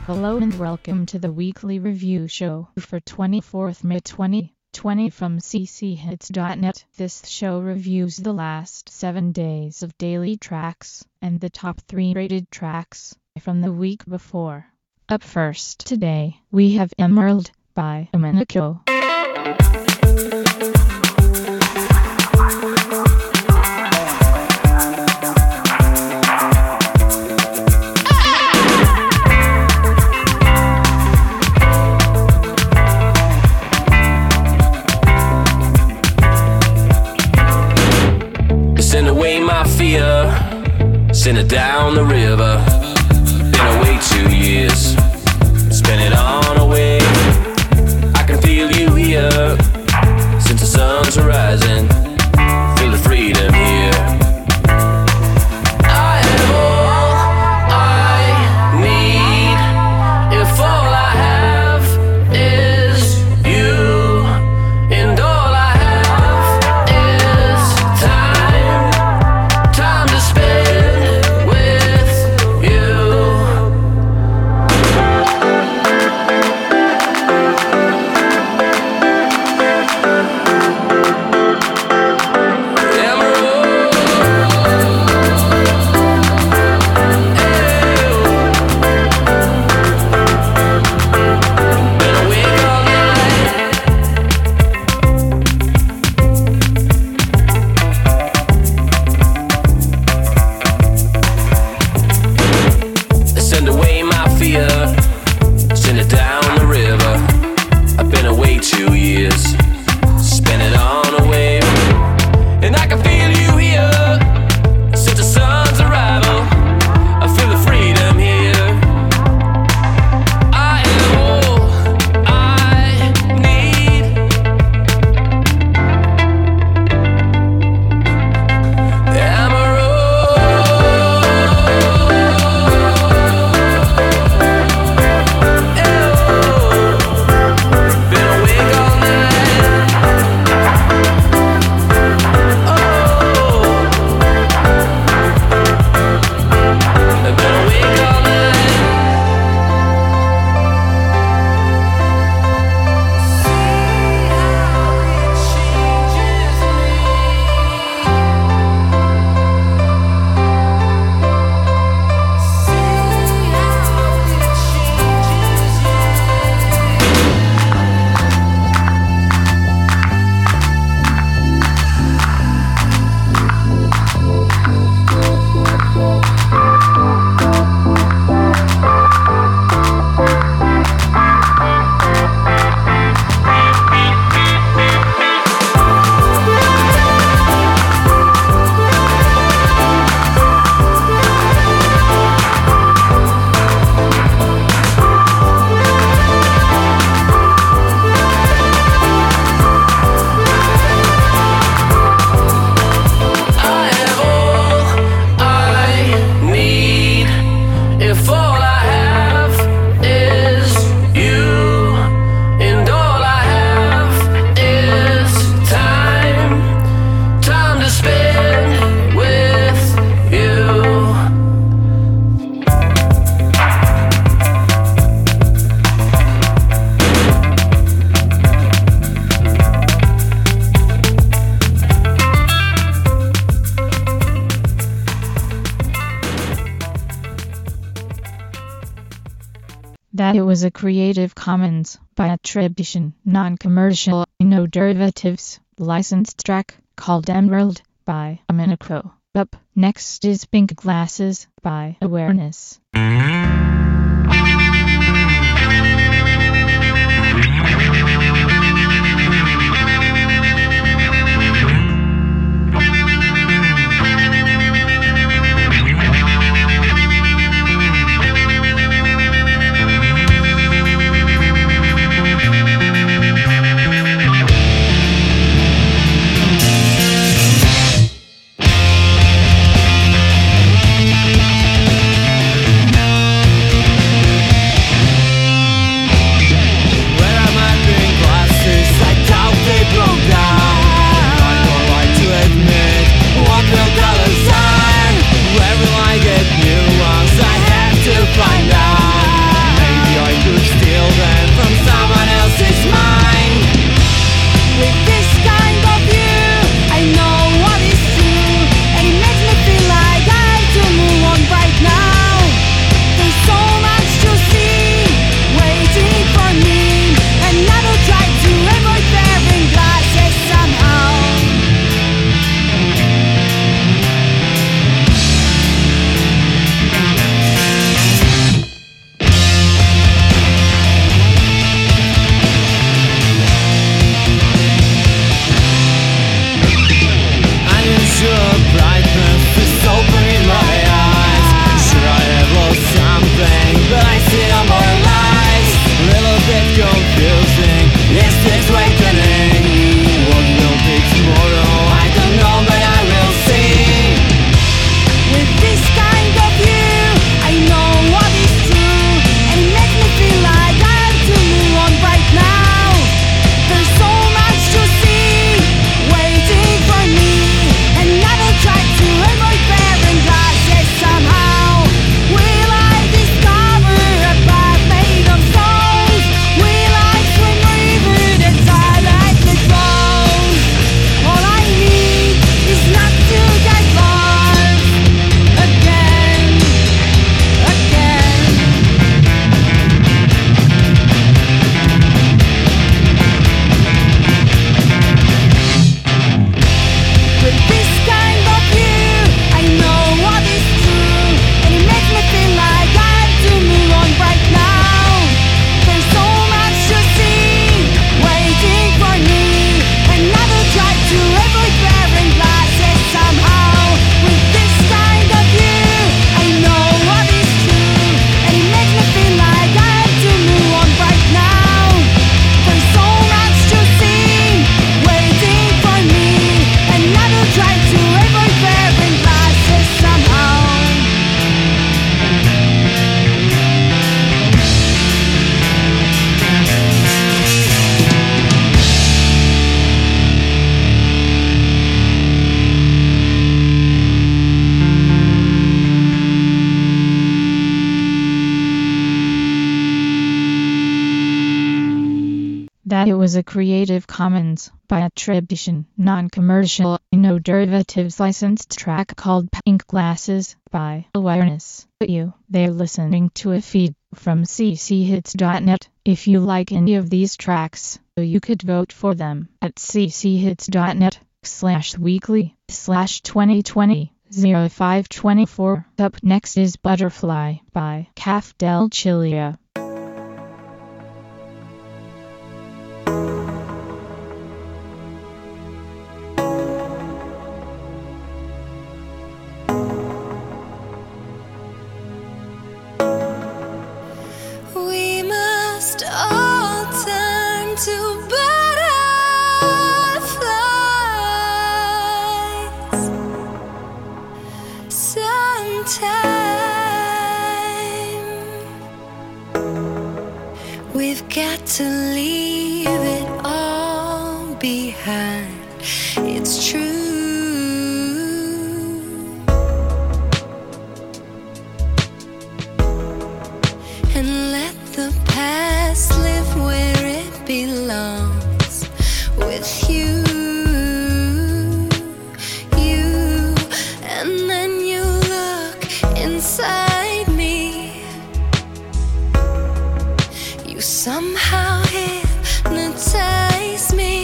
Hello and welcome to the weekly review show for 24th May 2020 from cchits.net. This show reviews the last 7 days of daily tracks and the top 3 rated tracks from the week before. Up first today, we have Emerald by Domenico. Send away my fear, send it down the river. Been away 2 years, spend it on a wave. I can feel you here, since the sun's rising. Feel the freedom here. I have all I need, if all I have is you, and all I have is time to spend with you. Been awake all night. Send away my fear, send it down the river. I've been away 2 years, spend it on a wave. And I can feel you here, since the sun's arrival. I feel the freedom here. I am all I need. Been awake all night. I've been awake all night. I have all I need, if all I have is you, and all I have is time to spend with you. That it was a Creative Commons by attribution, non-commercial, no derivatives, licensed track called Emerald by Domenico. Up next is Pink Glasses by Awareness. I that it was a Creative Commons by attribution, non-commercial, no derivatives licensed track called Pink Glasses by Awareness. They're listening to a feed from cchits.net. If you like any of these tracks, you could vote for them at cchits.net/weekly/2020-0524. Up next is Butterfly by Caf del Chile. We must all turn to butterflies sometime. We've got to leave it all behind. It's true. And let the past live where it belongs, with you. And then you look inside me. You somehow hypnotize me.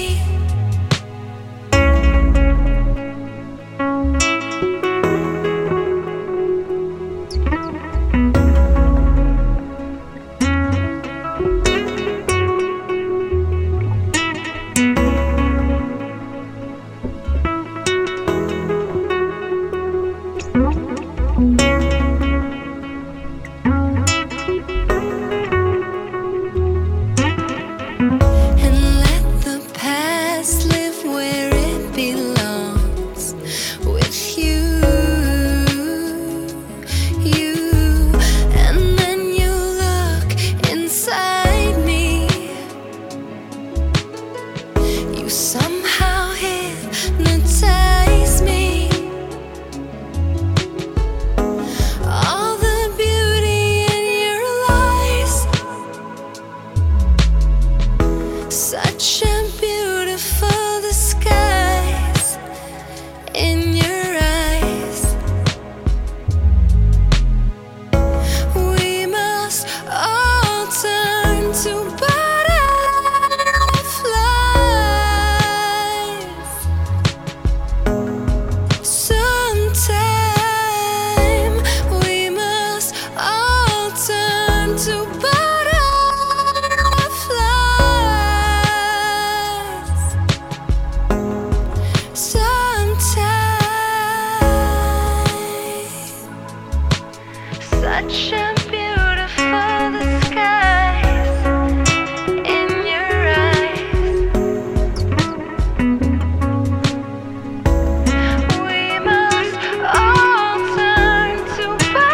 Such a beautiful disguise in your eyes. We must all turn to butterflies sometime. We must all turn to such a beautiful disguise in your eyes. We must all turn to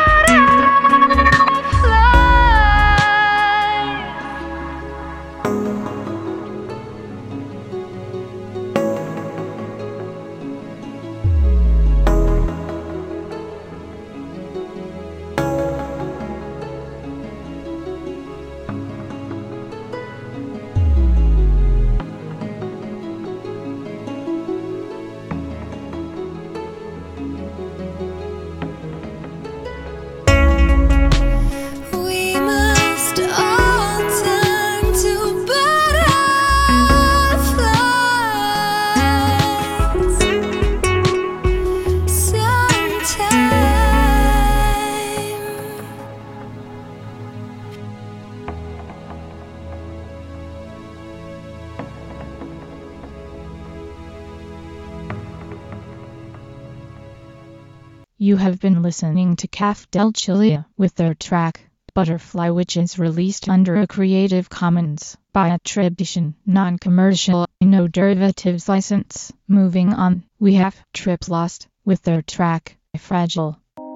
You have been listening to Caf del Chile with their track Butterfly, which is released under a Creative Commons by attribution, non-commercial, no derivatives license. Moving on, we have Trip Lost with their track Fragile.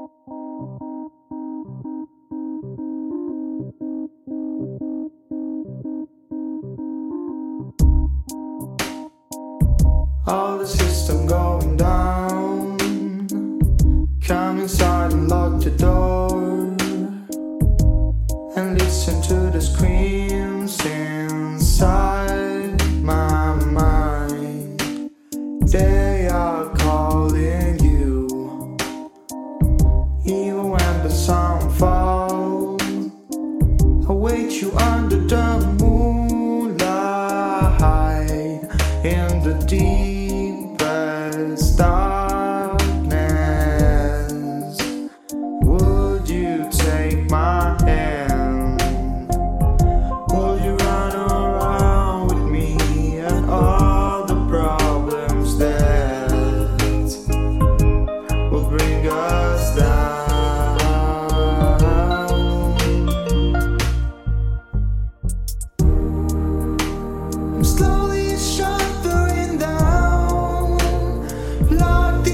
All the system going down. Come inside and lock the door and listen to the screams inside.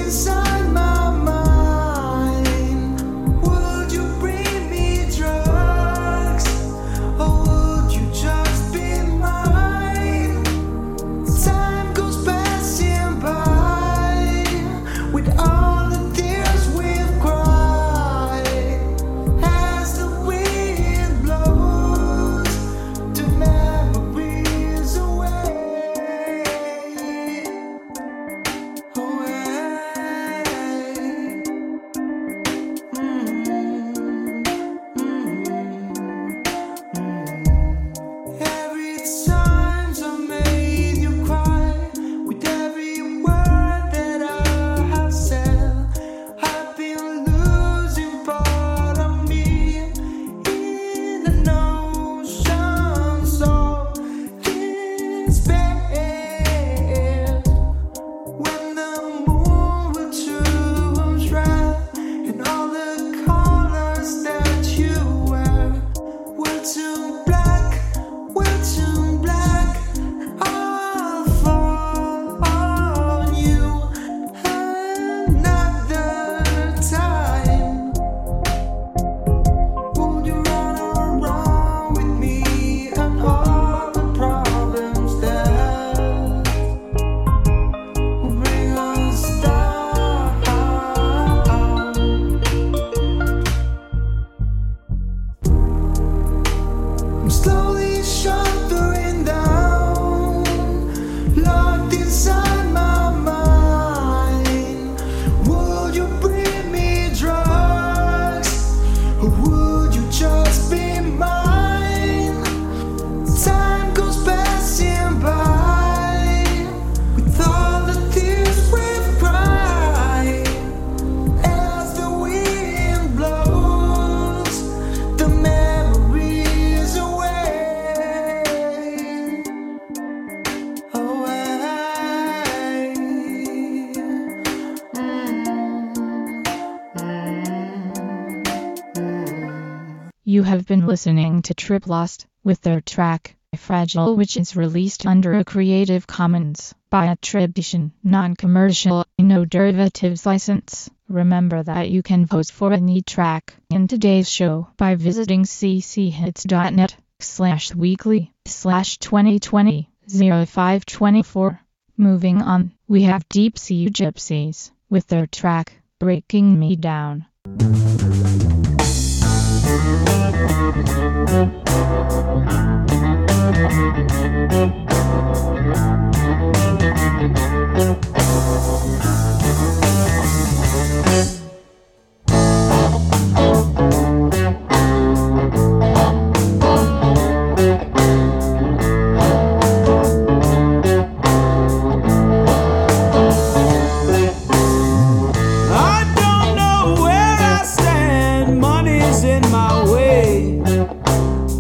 inside my mind. Would you bring me drugs, or would you just be mine? Time goes passing by with all the tears we've cried. As the wind blows, the memories away. Every time I made you cry, with every word that I have said, I've been losing part of me in an ocean of despair. When the moon will turn red and all the colors that you wear will turn black, I'll fall on you another time. Would you run around with me and all the problems that will bring us down? I'm slowly shuddering down, locked inside my mind. Would you bring me drugs, or would you just be mine? Time goes passing by with all the tears we've cried. As the wind blows, the memories away. You have been listening to Trip Lost with their track Fragile, which is released under a Creative Commons by attribution, non-commercial, no derivatives license. Remember that you can vote for any track in today's show by visiting cchits.net/weekly/2020-0524. Moving on, we have Deep Sea Gypsies with their track Breaking Me Down. I don't know where I stand, money's in my way.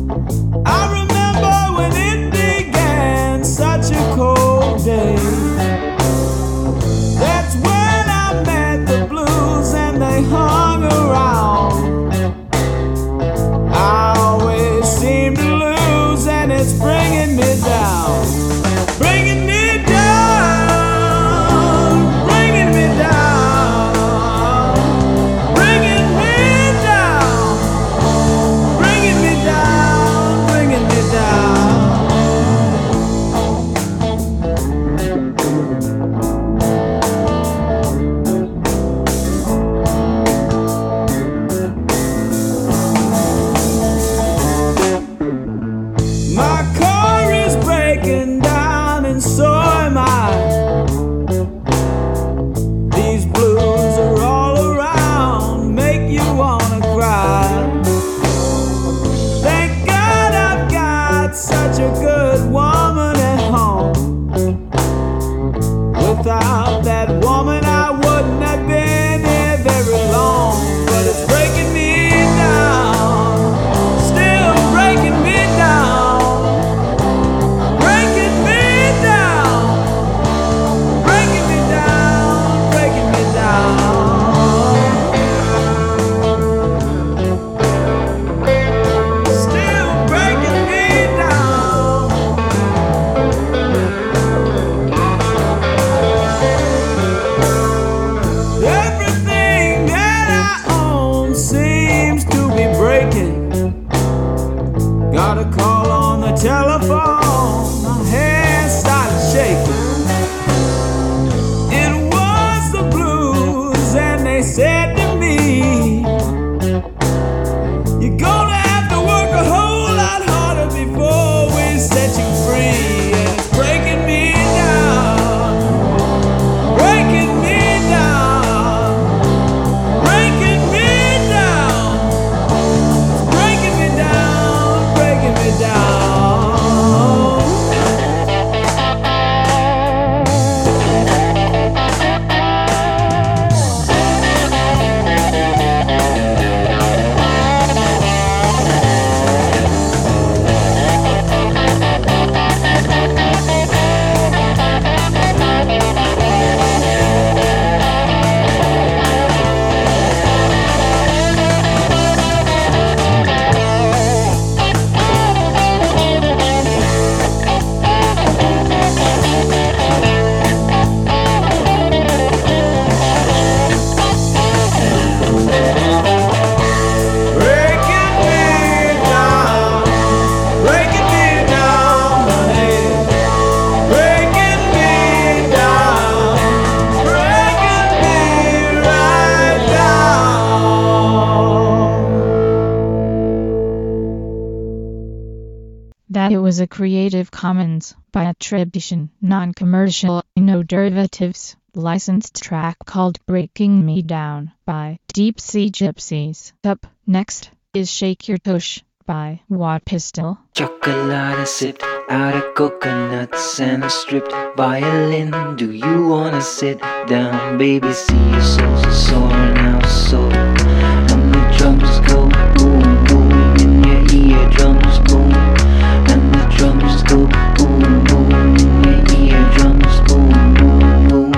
That it was a Creative Commons by attribution, non-commercial, no derivatives, licensed track called Breaking Me Down by Deep Sea Gypsies. Up next is Shake Your Tush by Watt Pistol. Chocolate sipped out of coconuts and a stripped violin. Do you wanna sit down, baby? See your soul's a soaring out soul. And the drums go boom, boom in your eardrums, boom. And the drums go boom, boom in your eardrums, boom, boom, boom.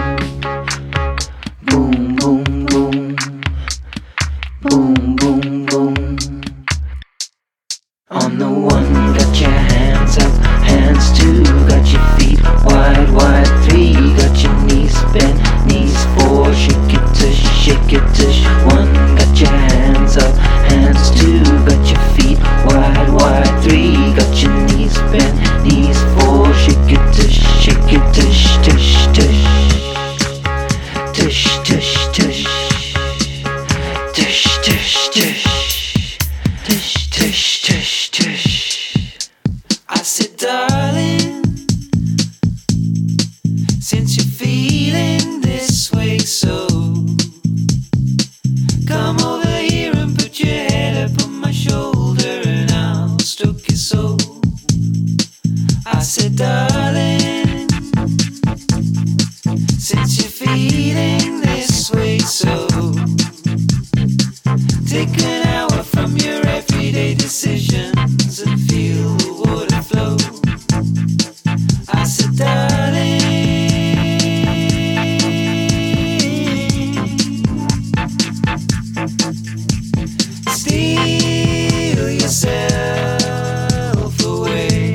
Boom, boom, boom. Boom, boom, boom. On the one, got your hands up, hands two, got your feet wide, wide, three, got your knees bent, knees four, shake it tush, one, got your hands up, hands two, got your feet wide, wide, three, got your knees bent, knees four, shake it tush, tush, tush, tush, tush, tush, tush, tush, tush, tush. Tush, tush, tush, tush. I said, darling, since you're feeling this way, so come over here and put your head up on my shoulder and I'll stroke your soul. I said, darling, since you're feeling this way, so take an hour from your everyday decisions and feel the water flow. I said, darling, steal yourself away.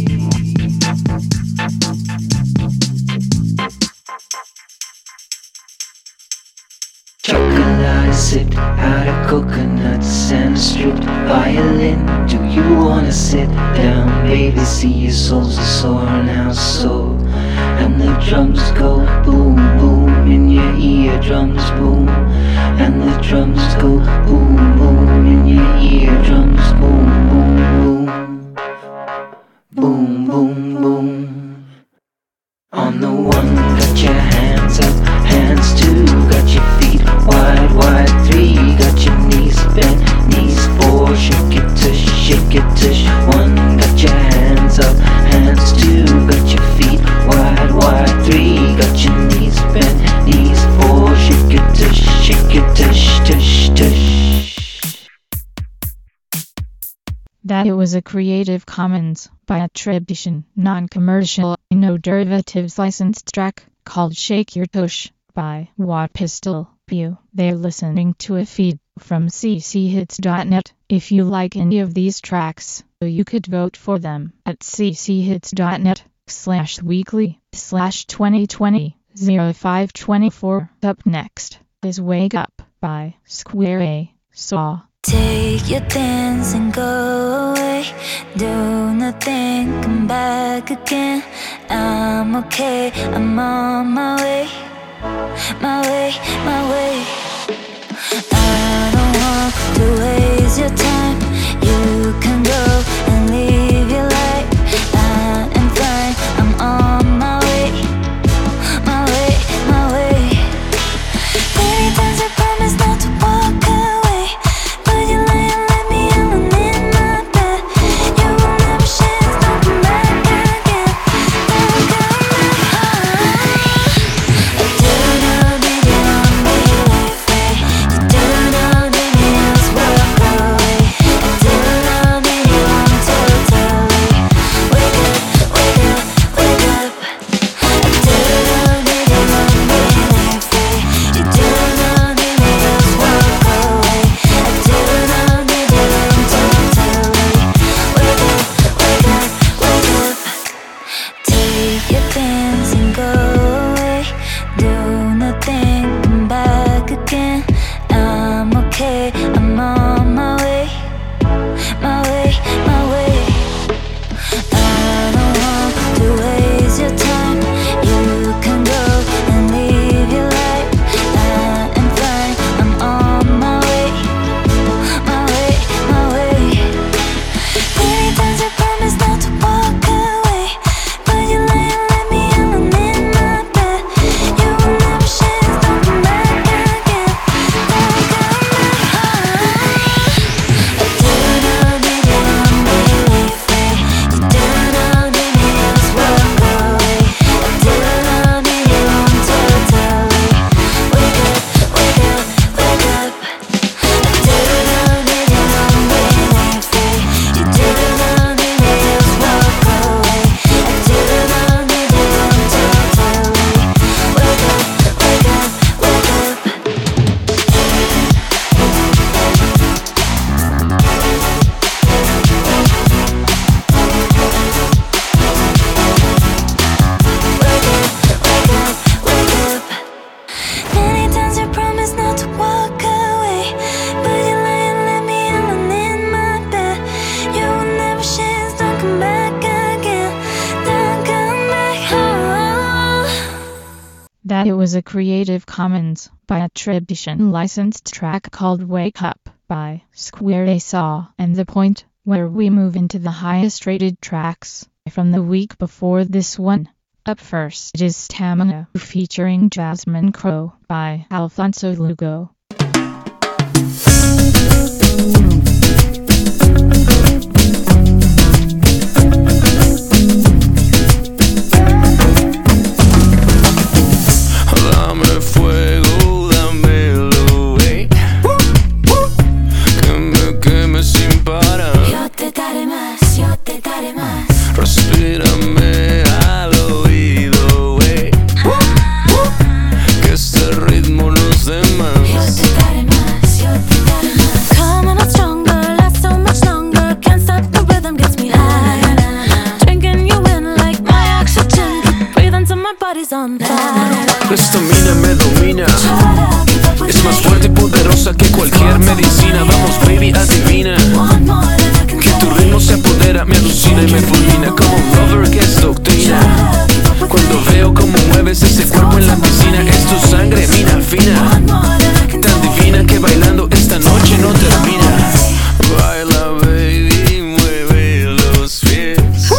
Chocolate sipped out of coconuts and a stripped violin. Do you wanna sit down, baby? See your soul's a soaring out soul. And the drums go boom, boom in your eardrums, boom. And the drums go boom, boom in your eardrums, boom, boom, boom. Boom, boom, boom. On the one, got your hands up, hands two, got your feet wide, wide, three, got your knees bent, knees four, shake it tush, one, got your hands up, hands two, got your feet wide, wide, three, got your knees bent, knees four, shake it tush, tush, tush. That it was a Creative Commons by attribution, non-commercial, no derivatives licensed track called Shake Your Tush by Watt Pistol. They're listening to a feed from cchits.net. If you like any of these tracks, you could vote for them at cchits.net/weekly/2020-0524. Up next is Wake Up by Square A. Saw. Take your dance and go away. Do nothing, come back again. I'm okay, I'm on my way. My way, my way. I don't want to waste your time. You can go and live your life. I am fine, I'm on my way. My way, my way. Many times I promised not to walk away, but you lie and let me alone in my bed. You will never share, don't come back again. Don't come back. I do not need you on me. was a Creative Commons by attribution licensed track called Wake Up by Square A Saw and The Point, where we move into the highest rated tracks from the week before this one. Up first is Stamina featuring Jasmine Crow by Alfonso Lugo. Dame fuego, dámelo, ey. Que me queme sin parar. Yo te daré más, yo te daré más. Respírame al oído, ey. Que este ritmo nos dé más. Yo te daré más, yo te daré más. Coming on stronger, last so much longer. Can't stop, the rhythm gets me high. Drinking you in like my oxygen. Breathe until my body's on fire. Esta mina me domina. Es más fuerte y poderosa que cualquier medicina. Vamos, baby, adivina. Que tu ritmo se apodera, me alucina y me fulmina. Como un lover que es doctrina. Cuando veo cómo mueves ese cuerpo en la piscina. Es tu sangre, mina fina. Tan divina que bailando esta noche no termina. Baila, baby, mueve los pies.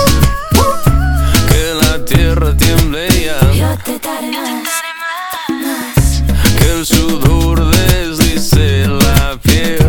Que la tierra tiemble ya. Yo te daré más. Que el sudor deslice la piel.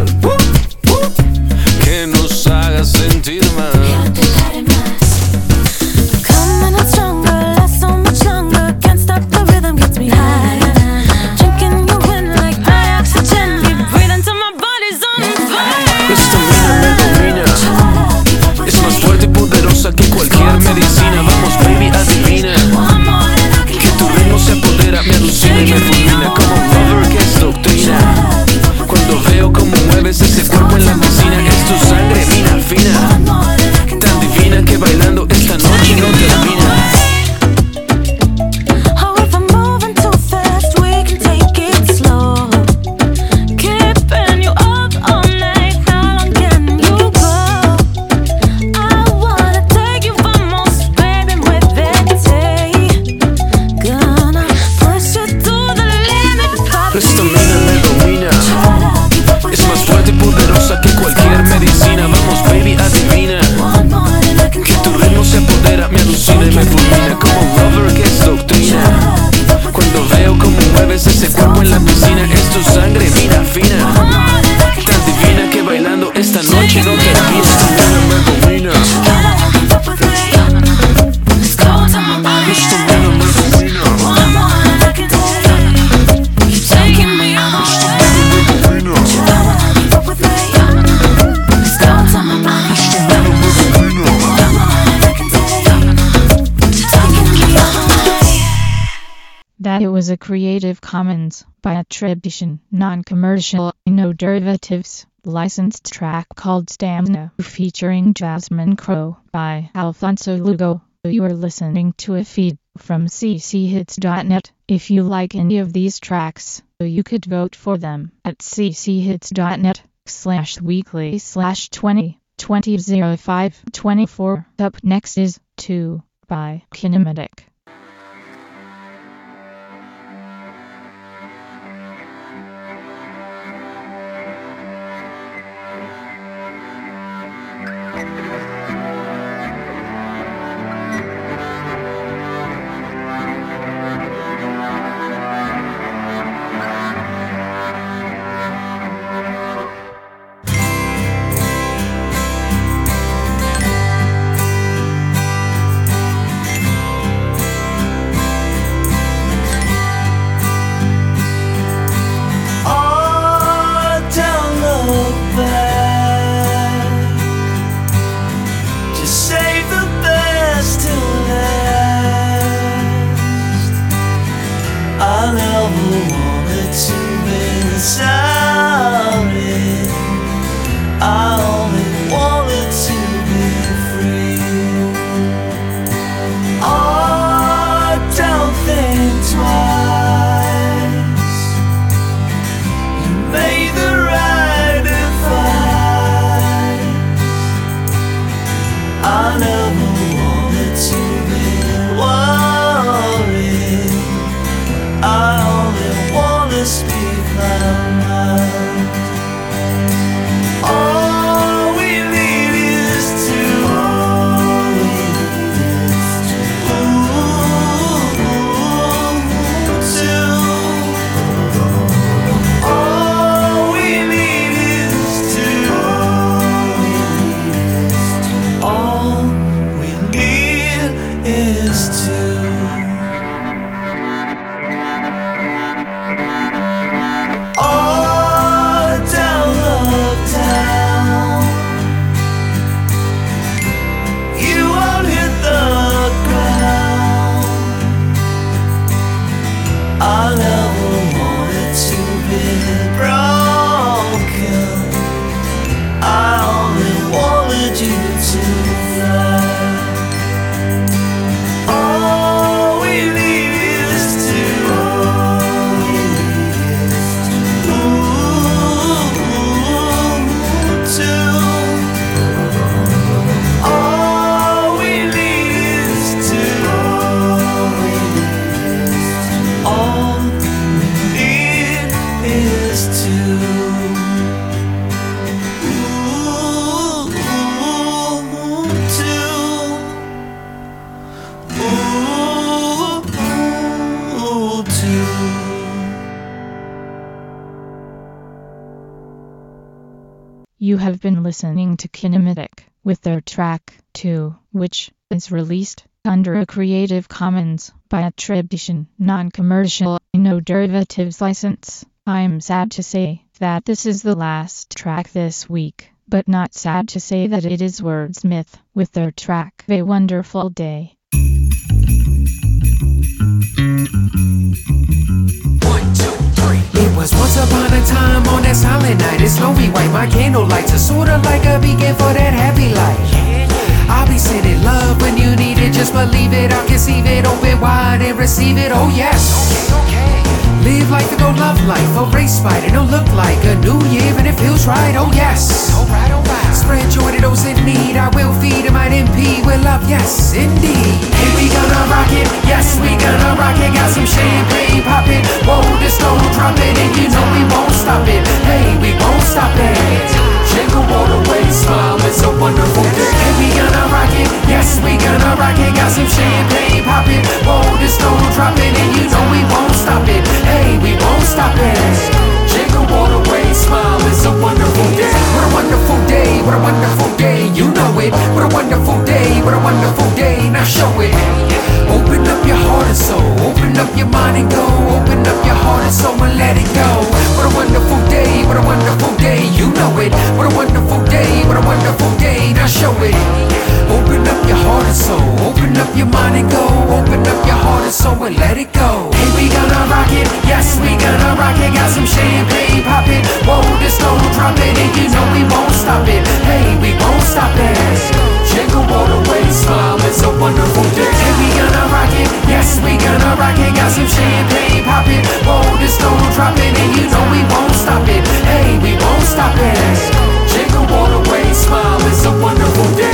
Que nos haga sentir más. Yo te daré más. Coming on stronger, last so much longer. Can't stop, the rhythm gets me high. Drinking you in like my oxygen. Keep breathing till my body's on fire. Esta mina me domina. Es más fuerte y poderosa que cualquier medicina. Vamos, baby, adivina. Que tu ritmo se apodera, me alucina y me fulmina. Como un lover que es doctrina. Cuando veo cómo mueves ese cuerpo en la piscina. Es tu sangre, mina fina. Tan divina que bailando esta noche no termina. Oh, if I'm moving too fast, we can take it slow. Keeping you up all night, how long can you go? I wanna take you vamos, baby, muévete. Gonna push you to the limit, papi. Esta mina me domina. Es más fuerte y poderosa que cualquier medicina. Vamos, baby, adivina. Que tu ritmo se apodera, me alucina y me fulmina. Como un lover que es doctrina. Cuando veo cómo mueves ese cuerpo en la piscina. Es tu sangre, mina fina. Tan divina que bailando esta noche no termina. Esta mina me domina. Esta mina me domina. That it was a Creative Commons by attribution, non-commercial, no derivatives, licensed track called Stamina featuring Jasmine Crow by Alfonso Lugo. You are listening to a feed from cchits.net. If you like any of these tracks, you could vote for them at cchits.net/weekly/20/05/24. Up next is 2 by Kinematic. too. You have been listening to Kinematic with their track 2, which is released under a Creative Commons by attribution, non-commercial, no derivatives license. I'm sad to say that this is the last track this week, but not sad to say that it is Wordsmith with their track A Wonderful Day. It was once upon a time on that silent night. It's snowy white, my candlelights are sorta like a beacon for that happy life. I'll be sending love when you need it, just believe it, I'll conceive it, open wide and receive it, oh yes. Live life and go love life, a race fight, and it'll look like a new year and it feels right, oh yes. Spread joy to those in need, I will feed, it might impede with love, yes, indeed. And we gonna rock it, yes, we gonna rock it, got some champagne poppin', whoa, the stone dropping, and you know we won't stop it, hey, we won't stop it. Jingle all the way, smile, it's a wonderful day. And we gonna rock it, yes, we gonna rock it, got some champagne poppin', whoa, the stone dropping, and you know we won't stop it, hey, we won't stop it. Jingle all the way, smile, it's a wonderful day. What a wonderful day, what a wonderful day, you know it. What a wonderful day, what a wonderful day, now show it. Open up your heart and soul, open up your mind and go. Open up your heart and soul and let it go. What a wonderful day, what a wonderful day, you know it. What a wonderful day, what a wonderful day, now show it. Open up your heart and soul, open up your mind and go. Open up your heart and soul and let it go. Hey, we gonna rock it, yes, we gonna rock it. Got some champagne poppin', whoa, the stone dropping, and you know we won't stop it. Hey, we won't stop it. Jingle all the way, smile, it's a wonderful day. Hey, we gonna rock it, yes, we gonna rock it. Got some champagne poppin', whoa, the stone dropping, and you know we won't stop it. Hey, we won't stop it. Jingle all the way, smile, it's a wonderful day.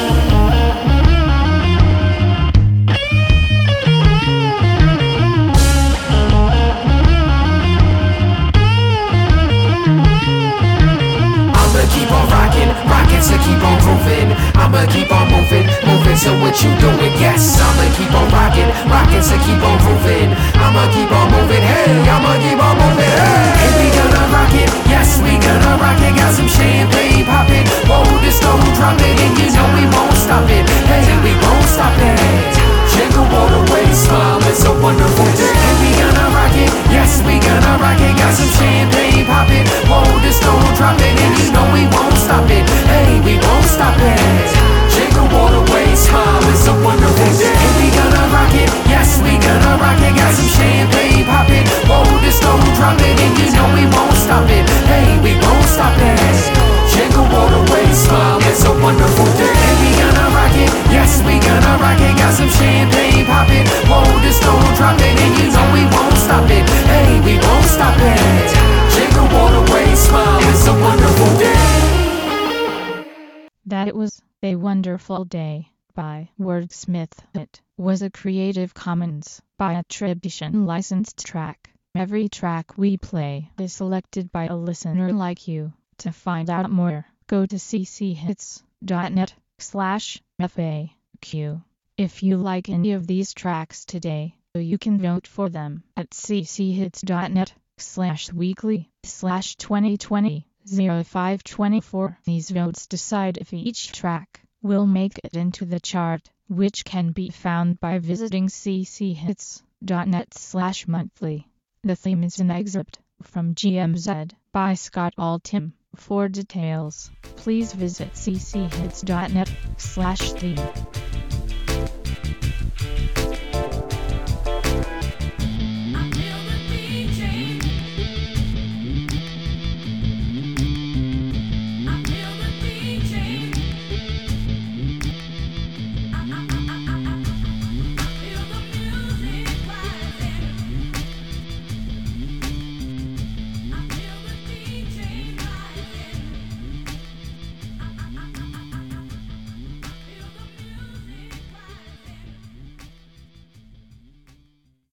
Keep on rockin', rockin', so keep on groovin'. I'ma keep on movin', movin', so what you doing? Yes, I'ma keep on rockin', rockin', so keep on groovin'. I'ma keep on movin', hey, I'ma keep on movin', hey. And we gonna rock it, yes, we gonna rock it. Got some champagne poppin', whoa, the stone droppin', and you know we won't stop it. Hey, we won't stop it. Jingle all the way, smile, it's a wonderful day. And we gonna rock it, yes, we gonna rock it. Got some champagne poppin', whoa, the stone droppin', and you know we won't stop it. Hey, we won't stop it. Jingle all the way, smile, it's a wonderful day. And we gonna rock it, yes, we gonna rock it. Got some champagne poppin', whoa, the stone droppin', and you know we won't stop it. Hey, we won't stop it. Jingle all the way, smile, it's a wonderful day. And we gonna rock it, yes, we gonna rock it. Got some champagne poppin', whoa, the stone droppin', and you know we won't stop it. Hey, we won't stop it. Jingle all the way, smile, it's a wonderful day. That it was A Wonderful Day by Wordsmith. It was a Creative Commons by attribution licensed track. Every track we play is selected by a listener like you. To find out more, go to cchits.net/FAQ. If you like any of these tracks today, you can vote for them at cchits.net/weekly/2020-0524. These votes decide if each track will make it into the chart, which can be found by visiting cchits.net/monthly. The theme is an excerpt from GMZ by Scott Altham. For details, please visit cchits.net/theme.